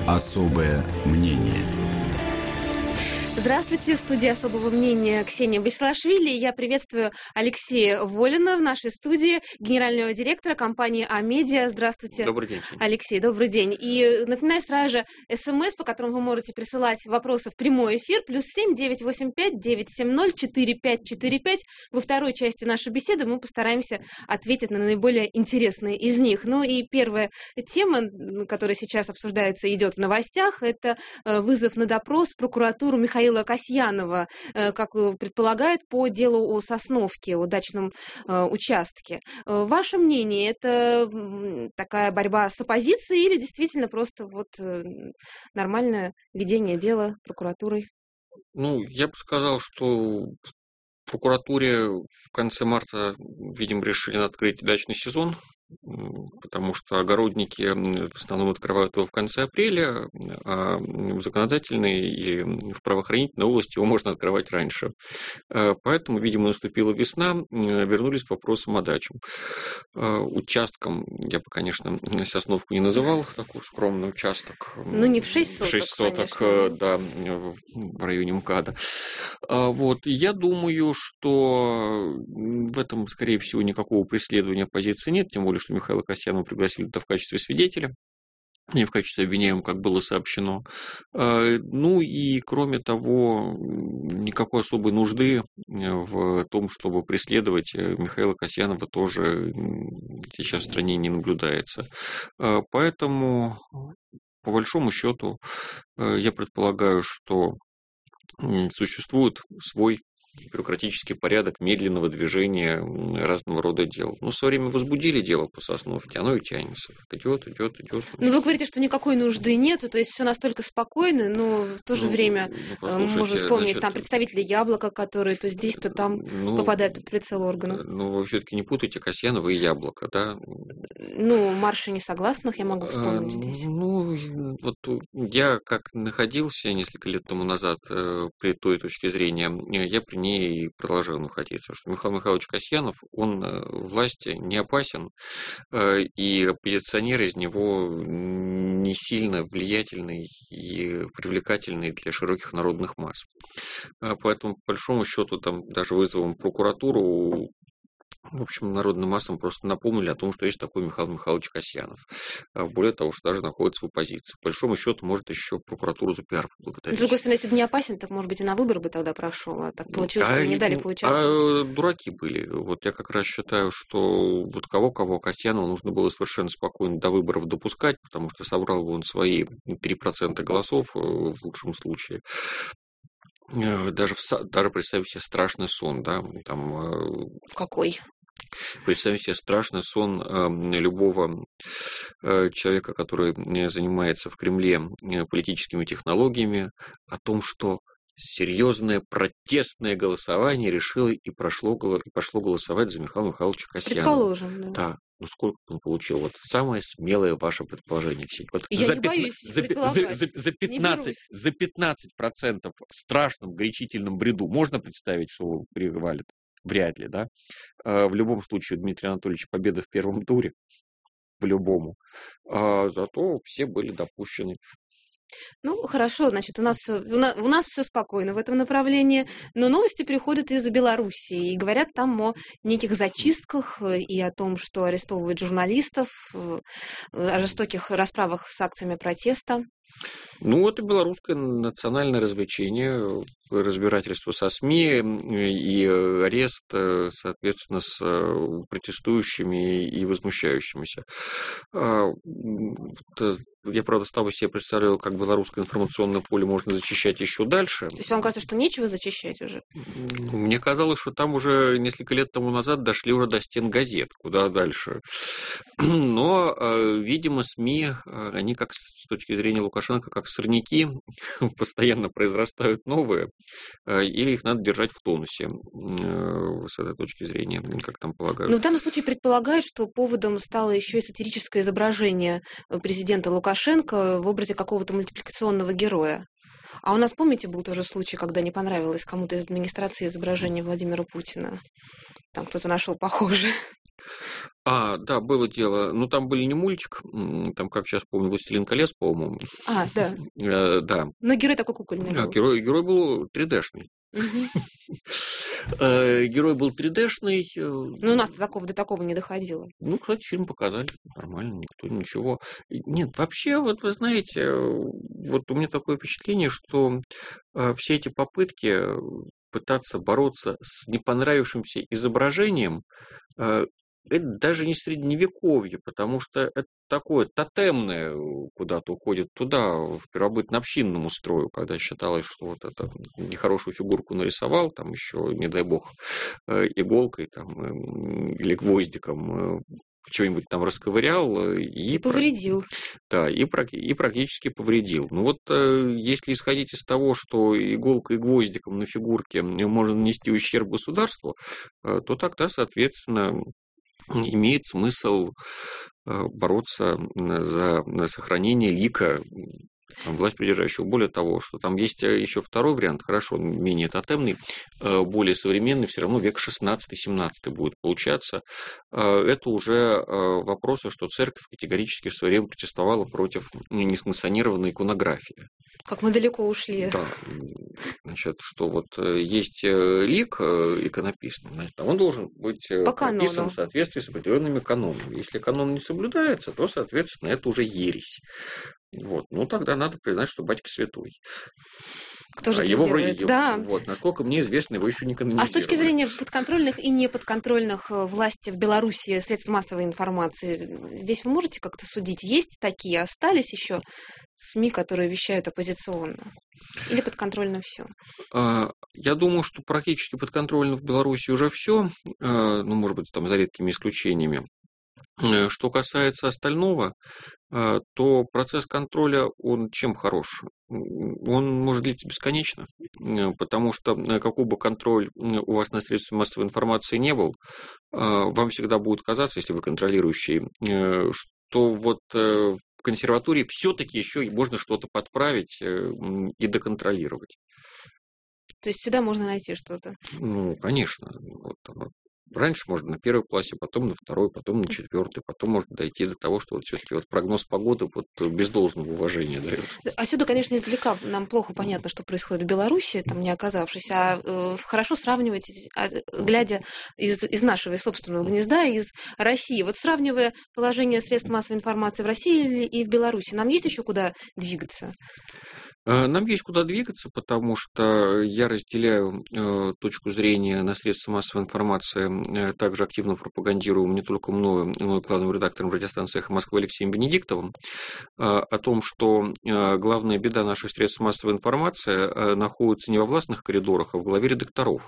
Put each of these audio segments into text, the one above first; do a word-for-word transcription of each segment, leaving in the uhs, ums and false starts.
Особое мнение. Здравствуйте, в студии «Особого мнения» Ксения Басилашвили. Я приветствую Алексея Волина в нашей студии, генерального директора компании А-Медиа. Здравствуйте. Добрый день, Ксения. Алексей, добрый день. И напоминаю сразу же СМС, по которому вы можете присылать вопросы в прямой эфир, плюс семь девятьсот восемьдесят пять девятьсот семьдесят четыре пять четыре пять. Во второй части нашей беседы мы постараемся ответить на наиболее интересные из них. Ну и первая тема, которая сейчас обсуждается и идет в новостях, это вызов на допрос в прокуратуру Михаила Касьянова, как предполагают, по делу о Сосновке, о дачном участке. Ваше мнение, это такая борьба с оппозицией или действительно просто вот нормальное ведение дела прокуратурой? Ну, я бы сказал, что в прокуратуре в конце марта, видимо, решили открыть дачный сезон, потому что огородники в основном открывают его в конце апреля, а в законодательной и в правоохранительной области его можно открывать раньше. Поэтому, видимо, наступила весна, вернулись к вопросам о даче. Участком я бы, конечно, Сосновку не называл, такой скромный участок. Ну, не в шесть соток, шесть соток, конечно. Да, в районе МКАДа. Вот. Я думаю, что в этом, скорее всего, никакого преследования оппозиции нет, тем более, что Михаила Касьянова пригласили в качестве свидетеля, не в качестве обвиняемого, как было сообщено. Ну и, кроме того, никакой особой нужды в том, чтобы преследовать Михаила Касьянова, тоже сейчас в стране не наблюдается. Поэтому, по большому счету, я предполагаю, что существует свой бюрократический порядок медленного движения разного рода дел. Но со временем возбудили дело по Сосновке, оно и тянется. Идет, идет, идет. Ну, вы говорите, что никакой нужды нету, то есть все настолько спокойно, но в то же Ну, время ну, можно вспомнить значит, там представители Яблока, которые то здесь, то там ну, попадают под прицел органов. Ну, вы все-таки не путайте Касьянова и Яблоко, да? Ну, марши несогласных я могу вспомнить здесь. Ну, вот я как находился несколько лет тому назад при той точке зрения, я при ней и продолжаю находиться, что Михаил Михайлович Касьянов, он власти не опасен, и оппозиционер из него не сильно влиятельный и привлекательный для широких народных масс. Поэтому, по большому счету, там даже вызовом прокуратуру, в общем, народным массам просто напомнили о том, что есть такой Михаил Михайлович Касьянов. Более того, что даже находится в оппозиции. По большому счету, может еще прокуратуру за пиар поблагодарить. С другой стороны, если бы не опасен, так, может быть, и на выборы бы тогда прошел. А так получилось, а, что не дали поучаствовать. А дураки были. Вот я как раз считаю, что вот кого-кого Касьянова нужно было совершенно спокойно до выборов допускать, потому что собрал бы он свои три процента голосов в лучшем случае. Даже, в, даже представить себе страшный сон, да, там... В какой? Представим себе страшный сон любого человека, который занимается в Кремле политическими технологиями, о том, что серьезное протестное голосование решило и, прошло, и пошло голосовать за Михаила Михайловича Касьянова. Предположим, да. Да. Ну, сколько он получил? Вот самое смелое ваше предположение, Ксения. Вот Я за не пятна... боюсь за... предполагать. За, за, за, пятнадцать, за пятнадцать процентов в страшном горячительном бреду можно представить, что его привалит? Вряд ли, да? В любом случае, Дмитрий Анатольевич, победа в первом туре. По-любому. А зато все были допущены. Ну, хорошо, значит, у нас, у нас, у нас все спокойно в этом направлении, но новости приходят из Белоруссии и говорят там о неких зачистках и о том, что арестовывают журналистов, о жестоких расправах с акциями протеста. Ну, это белорусское национальное развлечение, разбирательство со СМИ и арест, соответственно, с протестующими и возмущающимися. Я, правда, стал себе представлял, как белорусское информационное поле можно зачищать еще дальше. То есть вам кажется, что нечего зачищать уже? Мне казалось, что там уже несколько лет тому назад дошли уже до стен газет, куда дальше. Но, видимо, СМИ, они как с точки зрения Лукашенко, как сорняки, постоянно произрастают новые, или их надо держать в тонусе, с этой точки зрения, как там полагают. Но в данном случае предполагают, что поводом стало еще и сатирическое изображение президента Лукашенко в образе какого-то мультипликационного героя. А у нас, помните, был тоже случай, когда не понравилось кому-то из администрации изображение Владимира Путина? Там кто-то нашел похожее. А, да, было дело. Ну, там были не мультик, там, как сейчас помню, «Властелин колец», по-моему. А, да. Э, да. Но герой такой кукольный А, был. герой, герой был три дэ-шный. Мгм. Э, Герой был три дэ-шный. э, Ну, у нас до такого, до такого не доходило. Ну, кстати, фильм показали нормально, никто ничего. И Нет, вообще, вот вы знаете, э, вот у меня такое впечатление, что э, все эти попытки э, пытаться бороться с непонравившимся изображением, э, это даже не средневековье, потому что это такое тотемное э, куда-то уходит туда, в первобытно-общинному строю, когда считалось, что вот это нехорошую фигурку нарисовал, там еще, не дай бог, э, иголкой там, эм, или гвоздиком э, что-нибудь там расковырял э, и, И про- повредил. да, и, прак- и практически повредил. Ну вот э, если исходить из того, что иголкой и гвоздиком на фигурке можно нанести ущерб государству, э, то тогда, соответственно, имеет смысл э, бороться м, за сохранение лика м, власть придержащего. Более того, что там есть э, еще второй вариант, хорошо, он менее тотемный, э, более современный, все равно век шестнадцатый-семнадцатый будет получаться. Э, Это уже э, вопросы, что церковь категорически в свое время протестовала против несанкционированной иконографии. Как мы далеко ушли. Да, значит, что вот э, есть э, лик э, иконописный, значит, а он должен быть э, По прописан канону. в соответствии с определенными канонами. Если канон не соблюдается, то, соответственно, это уже ересь. Вот. Ну, тогда надо признать, что батька святой. Кто же А это его вроде сделает? дел- Да. Вот, насколько мне известно, его еще не А с канонизировали. точки зрения подконтрольных и неподконтрольных э, власти в Беларуси средств массовой информации, здесь вы можете как-то судить? Есть такие, остались еще СМИ, которые вещают оппозиционно? Или подконтрольно все? А, Я думаю, что практически подконтрольно в Беларуси уже все, ну, может быть, там за редкими исключениями. Э, Что касается остального, э, то процесс контроля, он чем хорош? М, Он может длиться бесконечно, э, потому что э, какой бы контроль м, у вас на средстве массовой информации не был, э, вам всегда будет казаться, если вы контролирующий, э, что вот э, в консерватории все-таки еще и можно что-то подправить э, м, и доконтролировать. То есть всегда можно найти что-то. Ну, конечно. Вот, там, вот раньше можно на первой классе, потом на второй, потом на четвертой, потом можно дойти до того, что вот все-таки вот прогноз погоды вот без должного уважения дает. Отсюда, конечно, издалека нам плохо понятно, что происходит в Беларуси, там не оказавшись, а э, хорошо сравнивать, а, глядя из, из нашего собственного гнезда, из России. Вот сравнивая положение средств массовой информации в России и в Беларуси, нам есть еще куда двигаться? Э, Нам есть куда двигаться, потому что я разделяю э, точку зрения на средства массовой информации, э, также активно пропагандируем не только мною, но и главным редактором радиостанции «Эхо Москвы» Алексеем Венедиктовым, э, о том, что э, главная беда наших средств массовой информации э, находится не во властных коридорах, а в голове редакторов.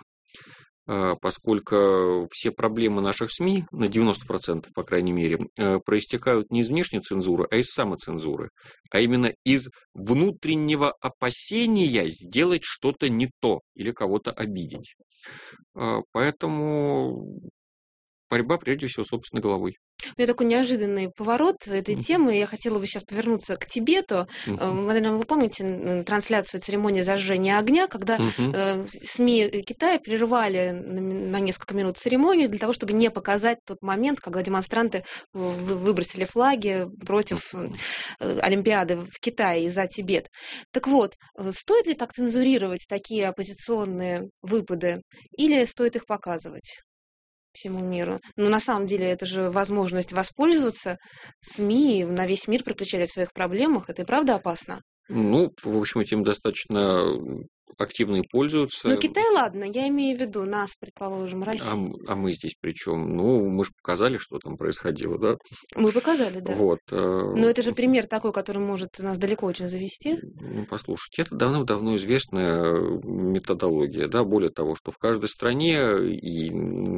Э, Поскольку все проблемы наших СМИ, на девяносто процентов, по крайней мере, э, проистекают не из внешней цензуры, а из самоцензуры, а именно из внутреннего опасения сделать что-то не то или кого-то обидеть. Э, Поэтому борьба прежде всего с собственной головой. У меня такой неожиданный поворот этой Мгм. темы. Я хотела бы сейчас повернуться к Тибету. Э, Мгм. Наверное, вы помните м, трансляцию церемонии зажжения огня, когда Мгм. э, СМИ Китая прерывали на ми- на несколько минут церемонию для того, чтобы не показать тот момент, когда демонстранты вы- выбросили флаги против э, Олимпиады в Китае и за Тибет. Так вот, э, стоит ли так цензурировать такие оппозиционные выпады или стоит их показывать всему миру? Ну, на самом деле, это же возможность воспользоваться СМИ, на весь мир прокричать о своих проблемах. Это и правда опасно. Ну, в общем, этим достаточно активно и пользуются. Но Китай, ладно, я имею в виду нас, предположим, А, Россию. м- а мы здесь при чем? Ну, мы же показали, что там происходило, да? Мы показали, да. Вот. э, Но это же пример такой, который может нас далеко очень завести. Ну, послушайте, это давным-давно известная методология, да, более того, что в каждой стране и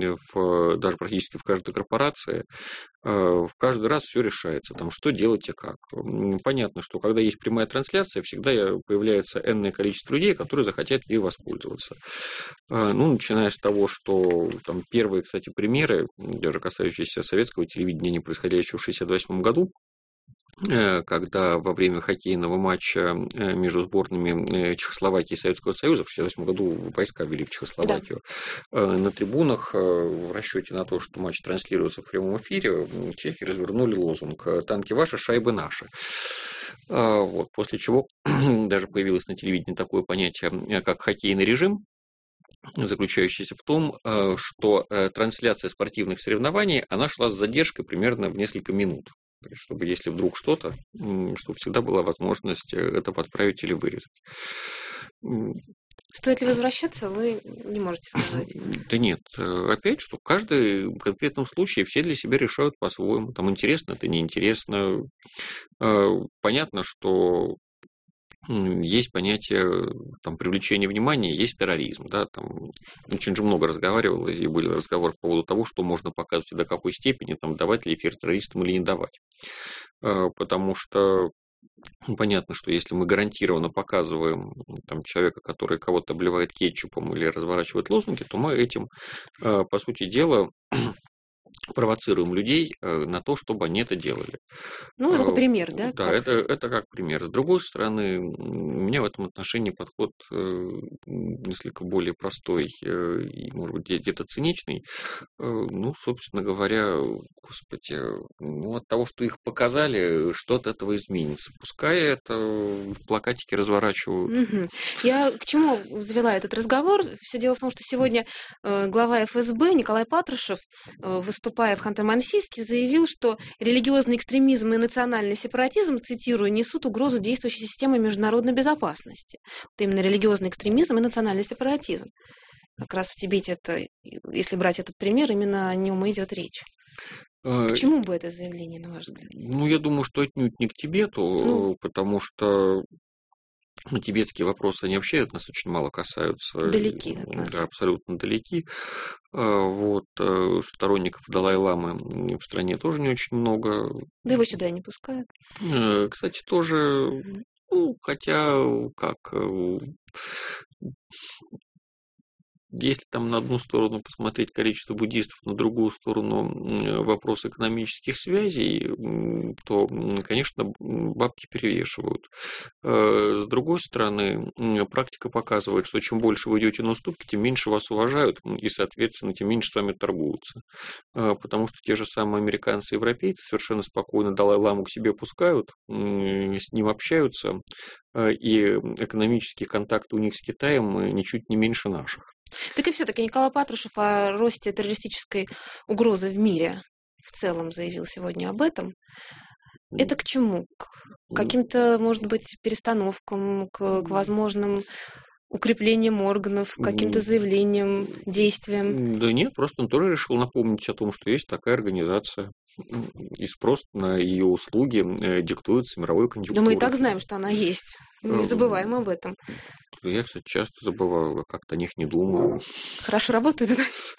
в, даже практически в каждой корпорации э, в каждый раз все решается, там, что делать и как. М, Понятно, что когда есть прямая трансляция, всегда появляется энное количество людей, которые захотят ей воспользоваться. Э, Ну, начиная с того, что там первые, кстати, примеры, даже касающиеся советского телевидения, происходящего в шестьдесят восьмом году, когда во время хоккейного матча между сборными Чехословакии и Советского Союза в шестьдесят восьмом году войска ввели в Чехословакию. Да. На трибунах в расчете на то, что матч транслируется в прямом эфире, чехи развернули лозунг «Танки ваши, шайбы наши». Вот, после чего даже появилось на телевидении такое понятие, как хоккейный режим, заключающийся в том, что трансляция спортивных соревнований, она шла с задержкой примерно в несколько минут. Чтобы если вдруг что-то, чтобы всегда была возможность это подправить или вырезать. Стоит ли возвращаться, вы не можете сказать. Да нет, опять, что в каждом конкретном случае все для себя решают по-своему. Там интересно, это неинтересно. Понятно, что есть понятие там, привлечения внимания, есть терроризм. Да, там, очень же много разговаривал, и были разговоры по поводу того, что можно показывать и до какой степени, там, давать ли эфир террористам или не давать. Потому что понятно, что если мы гарантированно показываем там, человека, который кого-то обливает кетчупом или разворачивает лозунги, то мы этим, по сути дела, провоцируем людей на то, чтобы они это делали. Ну, это пример, да? Да, как... это, это как пример. С другой стороны, у меня в этом отношении подход несколько более простой и, может быть, где-то циничный. Ну, собственно говоря, господи, ну, от того, что их показали, что-то от этого изменится. Пускай это в плакатике разворачивают. Угу. Я к чему завела этот разговор? Все дело в том, что сегодня глава эф эс бэ Николай Патрушев, выступая в Ханты-Мансийске, заявил, что религиозный экстремизм и национальный сепаратизм, цитирую, несут угрозу действующей системе международной безопасности. Вот именно религиозный экстремизм и национальный сепаратизм. Как раз в Тибете, это, если брать этот пример, именно о нем и идет речь. К чему бы это заявление, на ваш взгляд? Ну, я думаю, что отнюдь не к Тибету, ну, потому что ну, тибетские вопросы, они вообще от нас очень мало касаются. Далеки от нас. Да, абсолютно далеки. Вот, сторонников Далай-ламы в стране тоже не очень много. Да его сюда и не пускают. Кстати, тоже, ну, хотя, как... Если там на одну сторону посмотреть количество буддистов, на другую сторону вопрос экономических связей, то, конечно, бабки перевешивают. С другой стороны, практика показывает, что чем больше вы идете на уступки, тем меньше вас уважают, и, соответственно, тем меньше с вами торгуются. Потому что те же самые американцы и европейцы совершенно спокойно Далай-ламу к себе пускают, с ним общаются, и экономические контакты у них с Китаем ничуть не меньше наших. Так и все-таки Николай Патрушев о росте террористической угрозы в мире в целом заявил сегодня об этом. Это к чему? К каким-то, может быть, перестановкам, к, к возможным укреплением органов, к каким-то заявлениям, действиям? Да нет, просто он тоже решил напомнить о том, что есть такая организация. И спрос на ее услуги диктуется мировой конъюнктурой. Да мы и так знаем, что она есть. Не забываем об этом. Я, кстати, часто забываю, как-то о них не думаю. Хорошо работает,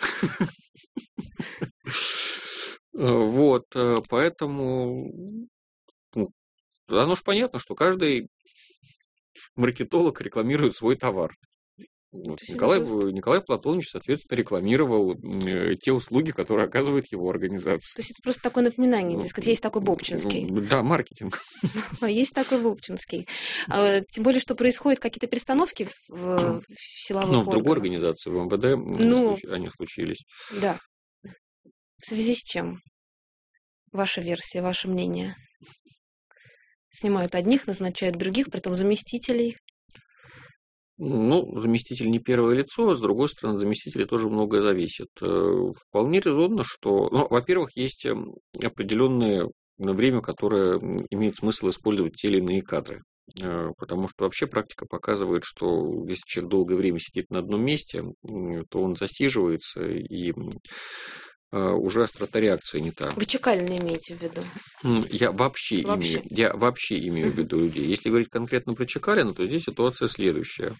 да? Вот, поэтому ну, оно ж понятно, что каждый маркетолог рекламирует свой товар. Вот. Николай, Николай Платонович, соответственно, рекламировал э, те услуги, которые оказывает его организация. То есть это просто такое напоминание, дескать, есть такой Бобчинский. Ну, да, маркетинг. Есть такой Бобчинский. Тем более, что происходят какие-то перестановки в силовых органах. Ну, в другой организации, в эм вэ дэ, ну, они случились. Да. В связи с чем? Ваша версия, ваше мнение? Снимают одних, назначают других, притом заместителей. Ну, заместитель не первое лицо, а с другой стороны, от заместителей тоже многое зависит. Вполне резонно, что, ну, во-первых, есть определенное время, которое имеет смысл использовать те или иные кадры. Потому что вообще практика показывает, что если человек долгое время сидит на одном месте, то он засиживается, и уже острота реакции не та. Вы Чекалина имеете в виду? Я вообще, вообще. Имею, я вообще имею в виду людей. Если говорить конкретно про Чекалина, то здесь ситуация следующая,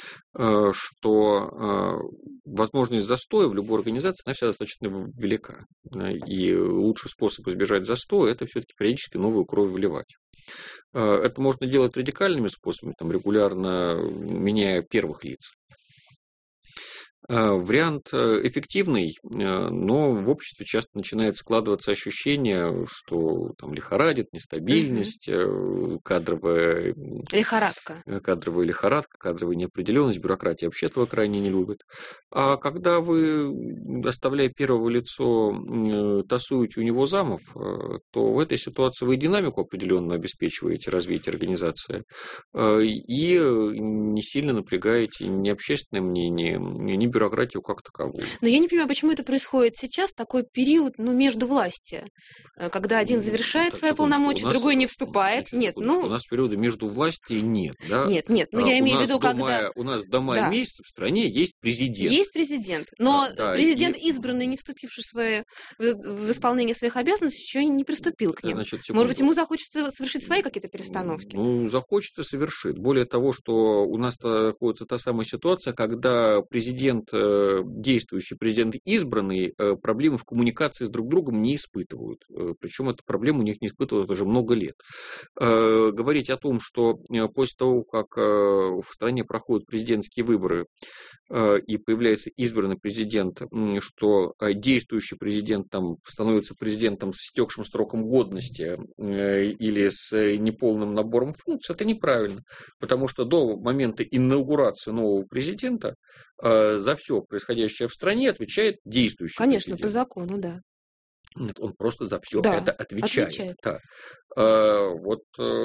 что возможность застоя в любой организации, она всегда достаточно велика. И лучший способ избежать застоя – это все-таки периодически новую кровь вливать. Это можно делать радикальными способами, там, регулярно меняя первых лиц. Вариант эффективный, но в обществе часто начинает складываться ощущение, что там лихорадит, нестабильность, угу. кадровая... Лихорадка. Кадровая лихорадка, кадровая неопределенность, бюрократия вообще этого крайне не любит. А когда вы, оставляя первого лицо, тасуете у него замов, то в этой ситуации вы динамику определенно обеспечиваете развитие организации и не сильно напрягаете ни общественное мнение, ни бюрократию как таковую. Но я не понимаю, почему это происходит сейчас, такой период, ну, междувластия, когда один завершает ну, свои полномочия, нас, другой не вступает. Значит, нет, ну... У нас периода междувластия нет, да? Нет, нет, но я а, имею в виду, когда... Мая, у нас до мая да. месяца в стране есть президент. Есть президент, но да, президент, и... избранный, не вступивший в, свои, в исполнение своих обязанностей, еще не приступил к ним. Значит, Может быть, ему захочется совершить свои какие-то перестановки? Ну, захочется, совершит. Более того, что у нас находится та самая ситуация, когда президент, действующий президент избранный, проблемы в коммуникации с друг другом не испытывают. Причем эту проблему у них не испытывают уже много лет. Говорить о том, что после того, как в стране проходят президентские выборы и появляется избранный президент, что действующий президент там становится президентом с истекшим сроком годности или с неполным набором функций, это неправильно. Потому что до момента инаугурации нового президента за все происходящее в стране отвечает действующий Конечно, президент. по закону, да. Нет, он просто за все да, это отвечает. отвечает. Да. Вот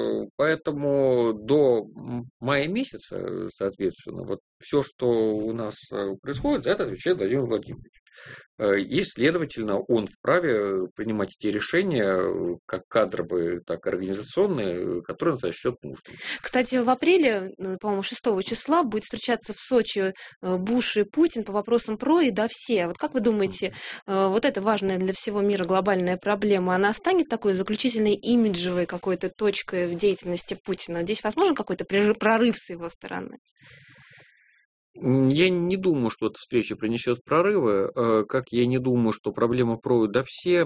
поэтому до мая месяца, соответственно, вот все, что у нас происходит, за это отвечает Владимир Владимирович. И, следовательно, он вправе принимать те решения, как кадровые, так и организационные, которые он сочтет нужным. Кстати, в апреле, по-моему, шестого числа будет встречаться в Сочи Буш и Путин по вопросам ПРО и да все. Вот как вы думаете, вот эта важная для всего мира глобальная проблема, она станет такой заключительной имиджевой какой-то точкой в деятельности Путина? Здесь возможен какой-то прорыв с его стороны? Я не думаю, что эта встреча принесет прорывы, как я не думаю, что проблема ПРО да все,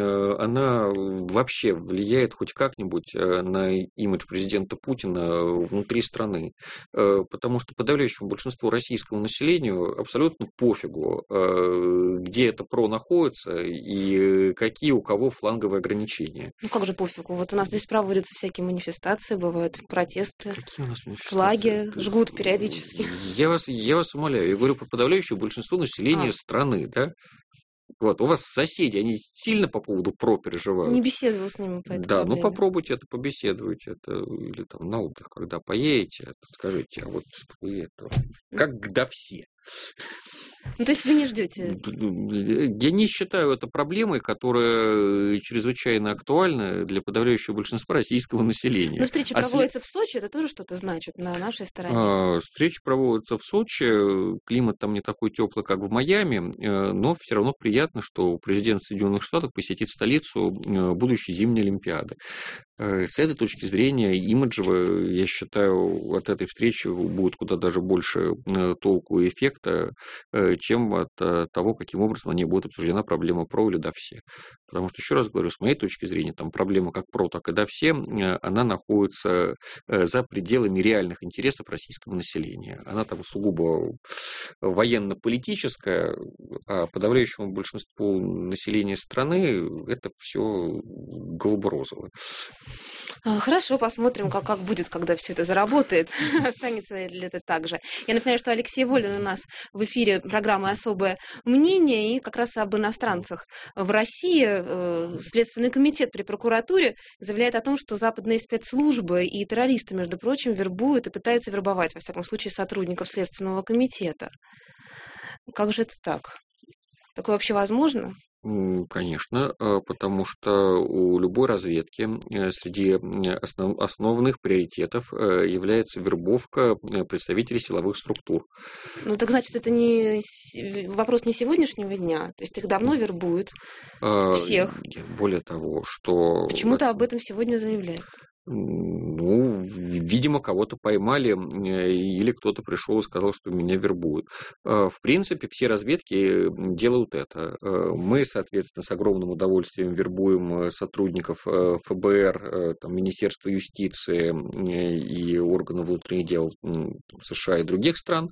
она вообще влияет хоть как-нибудь на имидж президента Путина внутри страны. Потому что подавляющему большинству российскому населению абсолютно пофигу, где это ПРО находится и какие у кого фланговые ограничения. Ну как же пофигу? Вот у нас здесь проводятся всякие манифестации, бывают протесты, какие у нас манифестации? Флаги жгут периодически. Я вас Я вас умоляю, я говорю про подавляющее большинство населения а. страны, да? Вот, у вас соседи, они сильно по поводу ПРО переживают. Не беседовал с ними по этой Да, проблеме. Ну попробуйте это побеседовать, это, или там на отдых, когда поедете, это, скажите, а вот вы это, как да все. Ну, то есть вы не ждете? Я не считаю это проблемой, которая чрезвычайно актуальна для подавляющего большинства российского населения. Но встреча а проводится след... в Сочи, это тоже что-то значит на нашей стороне? А, встреча проводится в Сочи, климат там не такой теплый, как в Майами, но все равно приятно, что президент Соединенных Штатов посетит столицу будущей зимней Олимпиады. С этой точки зрения имиджево, я считаю, от этой встречи будет куда даже больше толку и эффекта, чем от того, каким образом они будут обсуждена проблема ПРО или да все. Потому что, еще раз говорю, с моей точки зрения, там проблема как ПРО, так и да все, она находится за пределами реальных интересов российского населения. Она там сугубо военно-политическая, а подавляющему большинству населения страны это все голубо-розовое. Хорошо, посмотрим, как, как будет, когда все это заработает. Останется ли это так же. Я напоминаю, что Алексей Волин у нас в эфире программы «Особое мнение» и как раз об иностранцах в России. Следственный комитет при прокуратуре заявляет о том, что западные спецслужбы и террористы, между прочим, вербуют и пытаются вербовать, во всяком случае, сотрудников Следственного комитета. Как же это так? Такое вообще возможно? Конечно, потому что у любой разведки среди основ, основных приоритетов является вербовка представителей силовых структур. Ну так значит, это не вопрос не сегодняшнего дня, то есть их давно вербуют всех. Более того, что... Почему-то об этом сегодня заявляют. Ну, ну, видимо, кого-то поймали, или кто-то пришел и сказал, что меня вербуют. В принципе, все разведки делают это. Мы, соответственно, с огромным удовольствием вербуем сотрудников эф бэ эр, там, Министерства юстиции и органов внутренних дел США и других стран.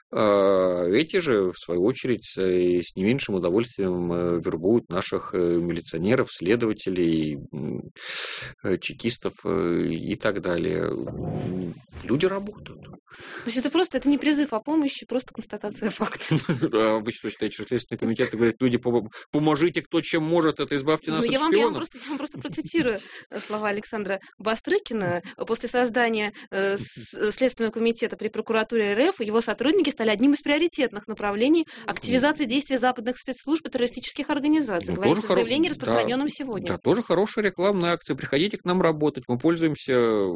Эти же, в свою очередь, с не меньшим удовольствием вербуют наших милиционеров, следователей, чекистов и так далее. Люди работают. То есть это просто, это не призыв о помощи, просто констатация факта. А вы что считаете, что Следственный комитет говорит, люди, поможите, кто чем может, это избавьте нас ну, от я вам, шпионов? Я вам, просто, я вам просто процитирую слова Александра Бастрыкина. После создания э, Следственного комитета при прокуратуре эр эф его сотрудники стали одним из приоритетных направлений активизации действий западных спецслужб и террористических организаций. Ну, говорится в хоро... заявлении, распространенном да, сегодня. Да, тоже хорошая рекламная акция. Приходите к нам работать. Мы пользуемся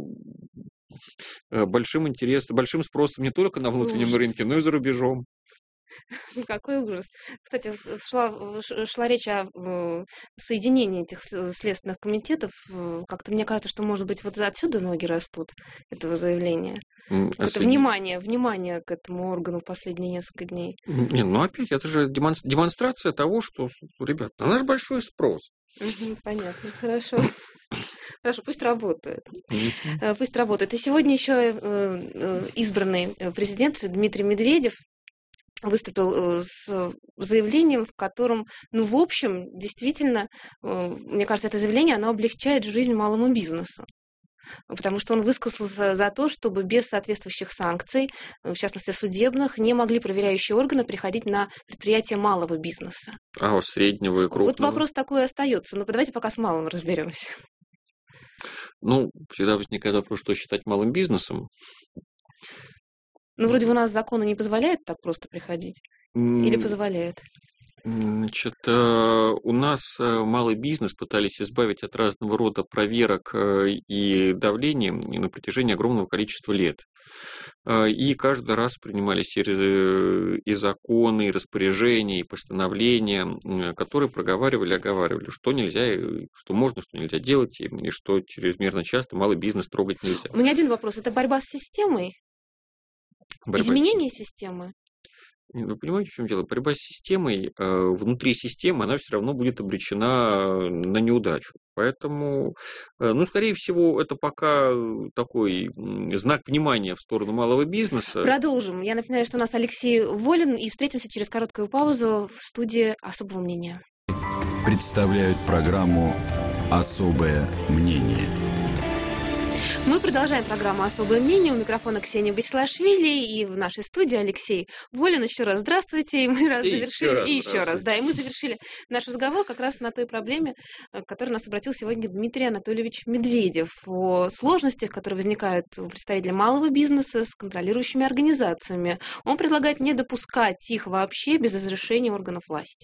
большим интересом, большим спросом не только на внутреннем ужас. рынке, но и за рубежом. Какой ужас. Кстати, шла, шла речь о соединении этих следственных комитетов. Как-то мне кажется, что, может быть, вот отсюда ноги растут этого заявления. А это внимание, внимание к этому органу в последние несколько дней. Не, ну опять, это же демонстрация того, что, ребят, на наш большой спрос. Угу, понятно, хорошо. Хорошо, пусть работает. Mm-hmm. Пусть работает. И сегодня еще избранный президент Дмитрий Медведев выступил с заявлением, в котором, ну, в общем, действительно, мне кажется, это заявление, оно облегчает жизнь малому бизнесу. Потому что он высказался за то, чтобы без соответствующих санкций, в частности судебных, не могли проверяющие органы приходить на предприятия малого бизнеса. А у среднего и крупного? Вот вопрос такой остается. Но давайте пока с малым разберемся. Ну, всегда возникает вопрос, что считать малым бизнесом. Ну, вроде бы у нас законы не позволяют так просто приходить. Или позволяет? Значит, у нас малый бизнес пытались избавить от разного рода проверок и давления на протяжении огромного количества лет. И каждый раз принимались и законы, и распоряжения, и постановления, которые проговаривали, оговаривали, что нельзя, что можно, что нельзя делать, и что чрезмерно часто малый бизнес трогать нельзя. У меня один вопрос. Это борьба с системой? Борьба... Изменение системы? Вы понимаете, в чем дело? Борьба с системой, внутри системы, она все равно будет обречена на неудачу. Поэтому, ну, скорее всего, это пока такой знак внимания в сторону малого бизнеса. Продолжим. Я напоминаю, что у нас Алексей Волин, и встретимся через короткую паузу в студии «Особого мнения». Представляют программу «Особое мнение». Мы продолжаем программу «Особое мнение». У микрофона Ксения Басилашвили и в нашей студии Алексей Волин. Еще раз здравствуйте. И мы раз и завершили. Еще раз, и еще раз, да. И мы завершили наш разговор как раз на той проблеме, к которой нас обратил сегодня Дмитрий Анатольевич Медведев. О сложностях, которые возникают у представителей малого бизнеса с контролирующими организациями. Он предлагает не допускать их вообще без разрешения органов власти.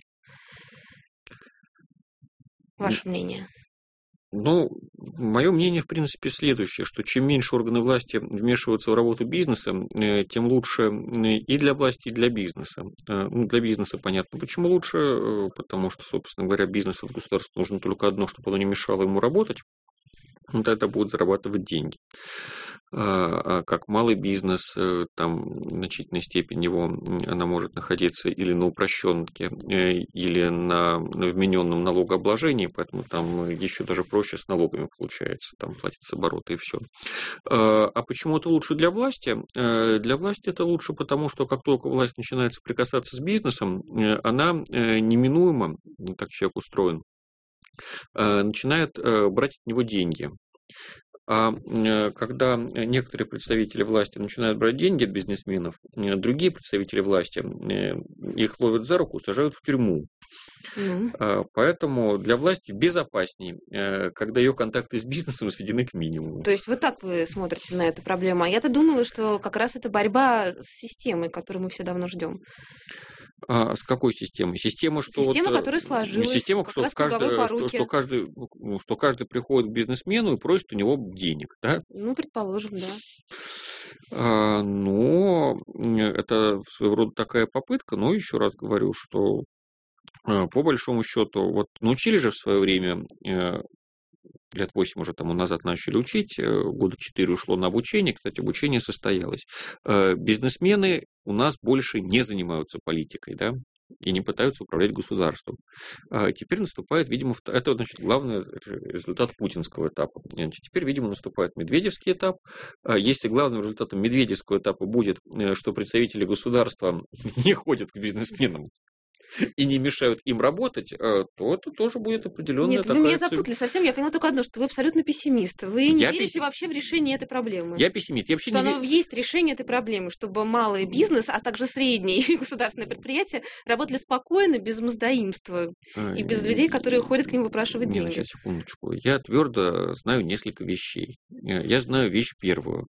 Ваше мнение? Ну, мое мнение, в принципе, следующее, что чем меньше органы власти вмешиваются в работу бизнеса, тем лучше и для власти, и для бизнеса. Ну, для бизнеса понятно, почему лучше, потому что, собственно говоря, бизнесу от государства нужно только одно, чтобы оно не мешало ему работать, вот это будет зарабатывать деньги. А как малый бизнес, там в значительной степени его она может находиться или на упрощенке, или на вмененном налогообложении, поэтому там еще даже проще с налогами получается, там платятся обороты и все. А почему это лучше для власти? Для власти это лучше, потому что как только власть начинает соприкасаться с бизнесом, она неминуемо, так человек устроен, начинает брать от него деньги. А когда некоторые представители власти начинают брать деньги от бизнесменов, другие представители власти их ловят за руку, сажают в тюрьму. Mm-hmm. Поэтому для власти безопаснее, когда ее контакты с бизнесом сведены к минимуму. То есть вот так вы смотрите на эту проблему. А я-то думала, что как раз это борьба с системой, которую мы все давно ждем. А с какой системой? Система, что Система, вот, которая сложилась. Система, что каждый, что, что, каждый, что каждый приходит к бизнесмену и просит у него денег, да? Ну, предположим, да. А, но это своего рода такая попытка, но еще раз говорю, что по большому счету, вот научили же в свое время лет восемь уже тому назад начали учить, года четыре ушло на обучение, кстати, обучение состоялось. Бизнесмены у нас больше не занимаются политикой, да, и не пытаются управлять государством. Теперь наступает, видимо, это, значит, главный результат путинского этапа. Значит, теперь, видимо, наступает медведевский этап. Если главным результатом медведевского этапа будет, что представители государства не ходят к бизнесменам и не мешают им работать, то это тоже будет определенная Нет, такая... вы меня запутали совсем. Я поняла только одно, что вы абсолютно пессимист. Вы не Я верите пессим... вообще в решение этой проблемы. Я пессимист. Я вообще что не... оно есть решение этой проблемы, чтобы малый бизнес, а также средние и государственные предприятия работали спокойно, без мздоимства и без людей, которые ходят к ним выпрашивать деньги. Сейчас, секундочку. Я твердо знаю несколько вещей. Я знаю вещь первую,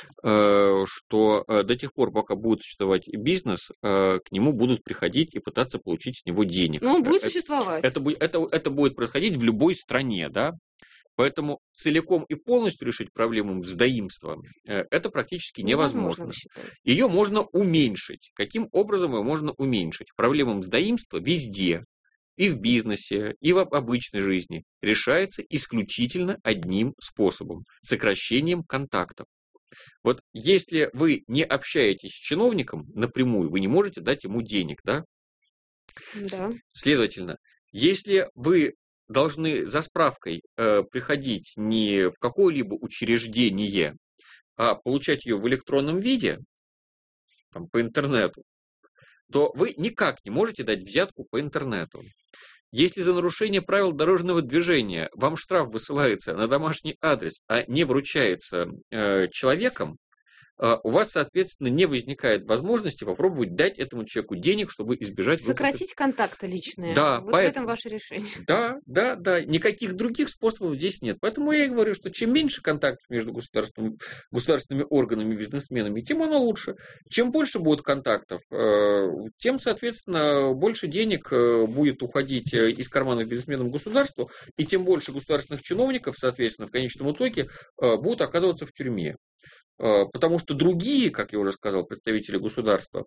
что до тех пор, пока будет существовать бизнес, к нему будут приходить и пытаться получить с него денег. Но он будет это, существовать. Это, это, это будет происходить в любой стране, да? Поэтому целиком и полностью решить проблему мздоимства это практически невозможно. Ее можно уменьшить. Каким образом ее можно уменьшить? Проблема мздоимства везде, и в бизнесе, и в обычной жизни, решается исключительно одним способом – сокращением контактов. Вот если вы не общаетесь с чиновником напрямую, вы не можете дать ему денег, да? Да. Следовательно, если вы должны за справкой э, приходить не в какое-либо учреждение, а получать ее в электронном виде, там, по интернету, то вы никак не можете дать взятку по интернету. Если за нарушение правил дорожного движения вам штраф высылается на домашний адрес, а не вручается э, человеком, э, у вас, соответственно, не возникает возможности попробовать дать этому человеку денег, чтобы избежать... Сократить выплаты. контакты личные. Да, вот поэтому... в этом ваше решение. Да, да, да. Никаких других способов здесь нет. Поэтому я и говорю, что чем меньше контактов между государственными, государственными органами и бизнесменами, тем оно лучше. Чем больше будет контактов, тем, соответственно, больше денег будет уходить из карманов бизнесменам государству, и тем больше государственных чиновников, соответственно, в конечном итоге будут оказываться в тюрьме. Потому что другие, как я уже сказал, представители государства,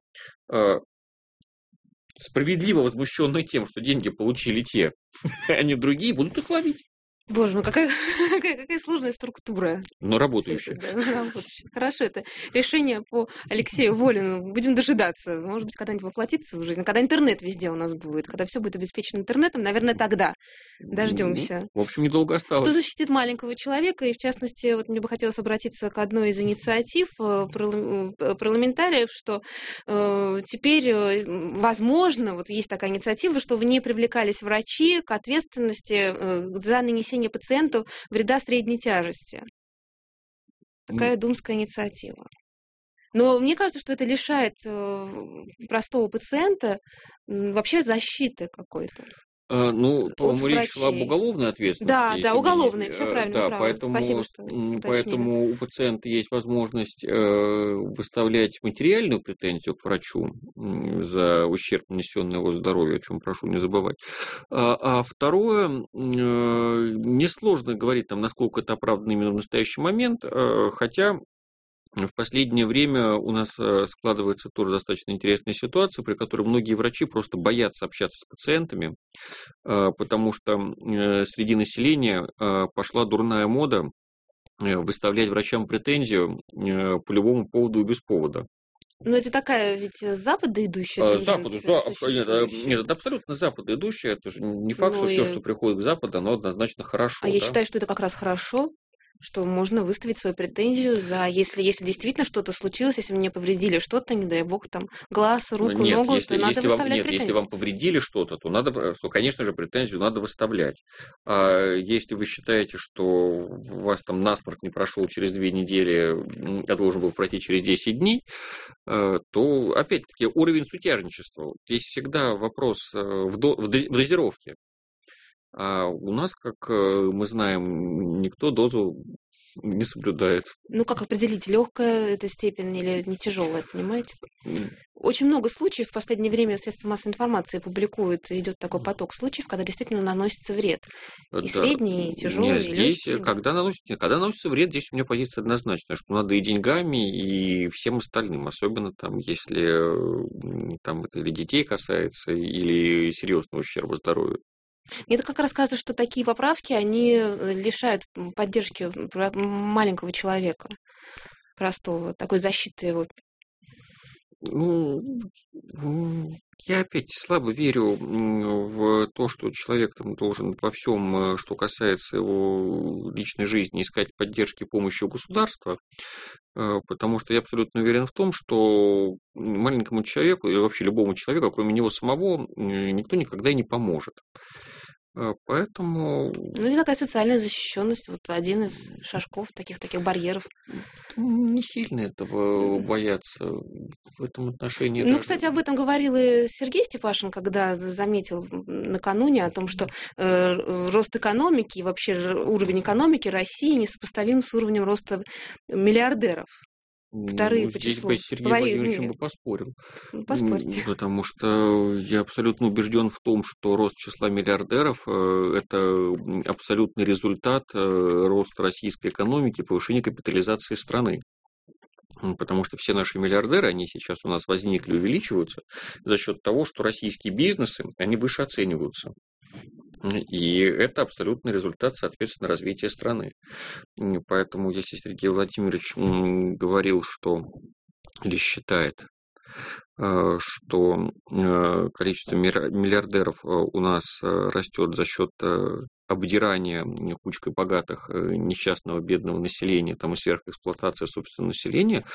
справедливо возмущенные тем, что деньги получили те, а не другие, будут их ловить. Боже мой, какая, какая, какая сложная структура. Но работающая. Да, работающая. Хорошо, это решение по Алексею Волину. Будем дожидаться. Может быть, когда-нибудь воплотится в жизнь. Когда интернет везде у нас будет, когда все будет обеспечено интернетом, наверное, тогда дождемся. В общем, недолго осталось. Кто защитит маленького человека? И, в частности, вот мне бы хотелось обратиться к одной из инициатив парламентариев, что э, теперь, возможно, вот есть такая инициатива, что в ней привлекались врачи к ответственности э, за нанесение пациенту вреда средней тяжести. Такая думская инициатива. Но мне кажется, что это лишает э, простого пациента э, вообще защиты какой-то. А, ну, по-моему, речь шла об уголовной ответственности. Да, да, уголовной, все правильно, да, правильно. Поэтому, Спасибо, что уточнили. Поэтому у пациента есть возможность э, выставлять материальную претензию к врачу за ущерб, нанесенный его здоровью, о чем прошу не забывать. А, а второе, э, несложно говорить, там, насколько это оправдано именно в настоящий момент, э, хотя... В последнее время у нас складывается тоже достаточно интересная ситуация, при которой многие врачи просто боятся общаться с пациентами, потому что среди населения пошла дурная мода выставлять врачам претензию по любому поводу и без повода. Но это такая ведь запада идущая тенденция. Запад, нет, нет, это абсолютно запада идущая. Это же не факт, ну, что и... все, что приходит к Западу, оно однозначно хорошо. А да? Я считаю, что это как раз хорошо. Что можно выставить свою претензию за, если, если действительно что-то случилось, если мне повредили что-то, не дай бог, там, глаз, руку, нет, ногу, если, то надо если выставлять вам, нет, претензию. Если вам повредили что-то, то, надо, то, конечно же, претензию надо выставлять. А если вы считаете, что у вас там насморк не прошел через две недели, а должен был пройти через десять дней, то, опять-таки, уровень сутяжничества. Здесь всегда вопрос в, до, в дозировке. А у нас, как мы знаем, никто дозу не соблюдает. Ну, как определить, легкая эта степень или не тяжелая, понимаете? Очень много случаев в последнее время средства массовой информации публикуют, идет такой поток случаев, когда действительно наносится вред. И да. Средний, и тяжелый, Нет, и здесь, легкий. Когда наносится, нет, когда наносится вред, здесь у меня позиция однозначная, что надо и деньгами, и всем остальным, особенно там, если там, это или детей касается, или серьезного ущерба здоровью. Мне как раз кажется, что такие поправки, они лишают поддержки маленького человека, простого, такой защиты его. Ну, я опять слабо верю в то, что человек там должен во всем, что касается его личной жизни, искать поддержки и помощи у государства, потому что я абсолютно уверен в том, что маленькому человеку или вообще любому человеку, кроме него самого, никто никогда и не поможет. Поэтому... Ну, это такая социальная защищенность, вот один из шажков, таких, таких барьеров. Не сильно этого бояться в этом отношении. Ну, даже... кстати, об этом говорил и Сергей Степашин, когда заметил накануне о том, что э, рост экономики и вообще уровень экономики России несопоставим с уровнем роста миллиардеров. Вторые ну, по здесь числу. бы с Сергеем Владимировичем бы поспорил. Поспорьте. Потому что я абсолютно убежден в том, что рост числа миллиардеров – это абсолютный результат роста российской экономики, повышения капитализации страны. Потому что все наши миллиардеры, они сейчас у нас возникли и увеличиваются за счет того, что российские бизнесы, они выше оцениваются. И это абсолютный результат, соответственно, развития страны. Поэтому, если Сергей Владимирович говорил, что или считает, что количество миллиардеров у нас растет за счет обдирания кучкой богатых несчастного бедного населения там, и сверхэксплуатации собственного населения,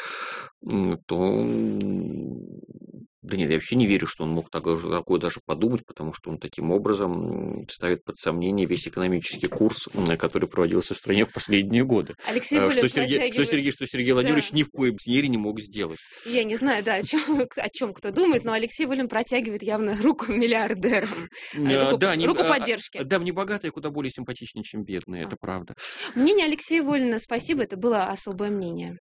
то... Да нет, я вообще не верю, что он мог такое даже подумать, потому что он таким образом ставит под сомнение весь экономический курс, который проводился в стране в последние годы. Алексей что, Сергей, что, Сергей, что Сергей Владимирович да. ни в коем мере не мог сделать. Я не знаю, да, о чем, о чем кто думает, но Алексей Волин протягивает явно руку миллиардерам. Руку, да, не, руку поддержки. Да, мне богатые куда более симпатичнее, чем бедные, а. это правда. Мнение Алексея Волина, спасибо, это было особое мнение.